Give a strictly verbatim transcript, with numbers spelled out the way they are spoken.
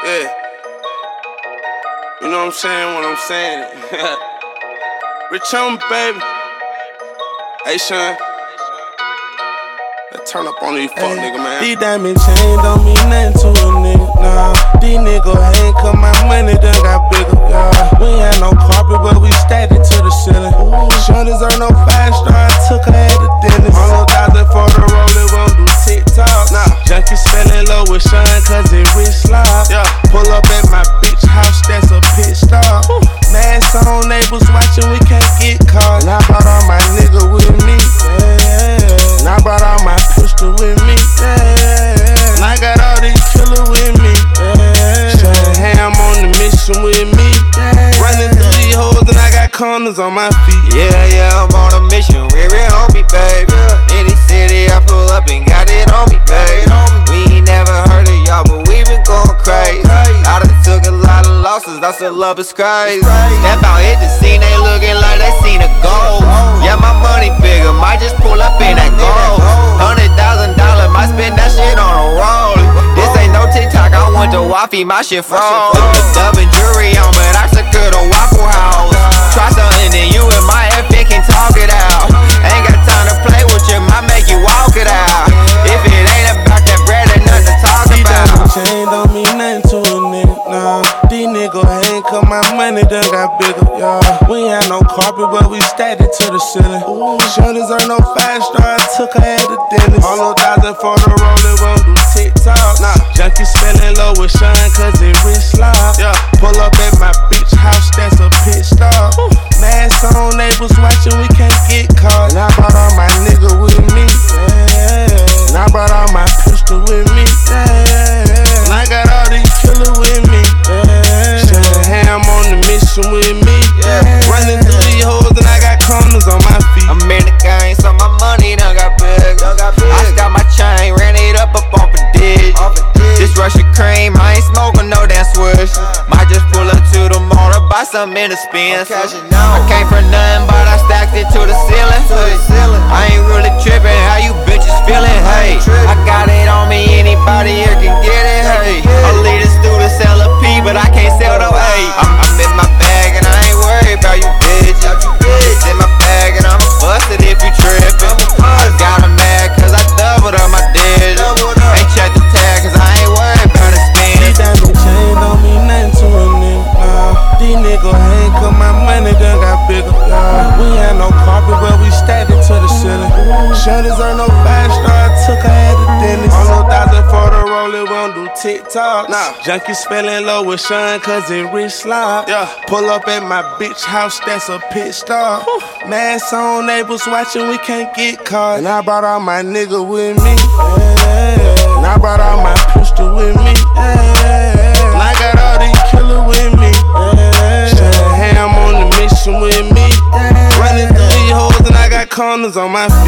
Yeah. You know what I'm saying when I'm saying it. Rich homie, baby. Hey, Sean. Let's turn up on these fuck nigga, man. These diamond chains don't mean nothing to a nigga, nah. These niggas hate cause my money done got bigger, yeah. We ain't no carpet, but we stacked it to the ceiling. Shorties earn no five star, I took her at the dentist. On no thousand for the roll, it won't do TikTok. Nah. Junkie spelling low with Sean cause it rich slide. Yeah. Pull up at my bitch house, that's a pit stop. Mask on, neighbors watching, we can't get caught. And I brought all my niggas with me, yeah. And I brought all my pistol with me, yeah. And I got all these killers with me, yeah. Shut ham on the mission with me, yeah. Running through these hoes and I got corners on my feet. Yeah, yeah, I'm on a mission, we're it on me, baby. Any city I pull up and got it on me, baby. We ain't never heard of y'all, but we been going crazy. I done took a lot of losses, I still love is crazy. Step out, hit the scene, they looking like they seen a goal. Yeah, my money bigger, might just pull up in that gold. Hundred thousand dollars, might spend that shit on a roll. This ain't no TikTok, I went to Waffy, my shit froze. Dub and jury on, but I secured a Waffle House. Try something, then you and my F can talk it out. Ain't got time to play with you, might make you walk it out. If it ain't about that bread, there's nothing to talk These about. diamond chains don't mean nothing to a nigga, nah. These niggas hate cause my money done got bigger, yeah. We ain't no carpet, but we stacked it to the ceiling. Shorties earn no five star, I took her at the dentist. On no thousand for the roll, it won't do TikTok. Nah. Junkie spelling low with Sean cause it rich slide. Yeah. Pull up at my bitch house, that's a pit stop. Mask on, neighbors watching, we can't get caught. And I brought all my niggas with me, yeah. And I brought all my pistol with me, yeah. And I got all these killers with me, yeah. Shut ham on the mission with me, yeah. Running through these hoes and I got corners on my feet. I'm in the game, so my money done got big. I got my chain, ran it up up off a ditch. This Russian cream, I ain't smoking no damn swish. Might just pull up to the mall to buy something in the spin. I came from nothing, but I stacked it to the ceiling. I ain't really tripping, how you bitches feeling? Hey, I got it on me, anybody here can get it. Hey, I'll lead us through to sell a P, but I can't sell no A. I'm, I'm in my bag and I ain't worried about you bitches. It's in my bag and I'ma bust it if you trippin'. I got a mad cause I doubled up my digits. Ain't check the tag cause I ain't worried about it spin. These diamond chains don't mean nothing to a nigga, nah. These niggas hate cause my money done got bigger, yeah. We ain't no carpet, but we stacked it to the ceiling. Shorties earn no five star, I took her at the dentist. On no thousand for the roll, it won't do TikTok. Nah. Junkie spelling low with Sean cause it rich slide. Yeah. Pull up at my bitch house, that's a pit stop. Mask on, neighbors watching, we can't get caught. And I brought all my niggas with me, yeah. And I brought all my pistol with me, yeah. And I got all these killers with me, yeah. Shut ham on the mission with me, yeah. Running through these hoes and I got corners on my feet.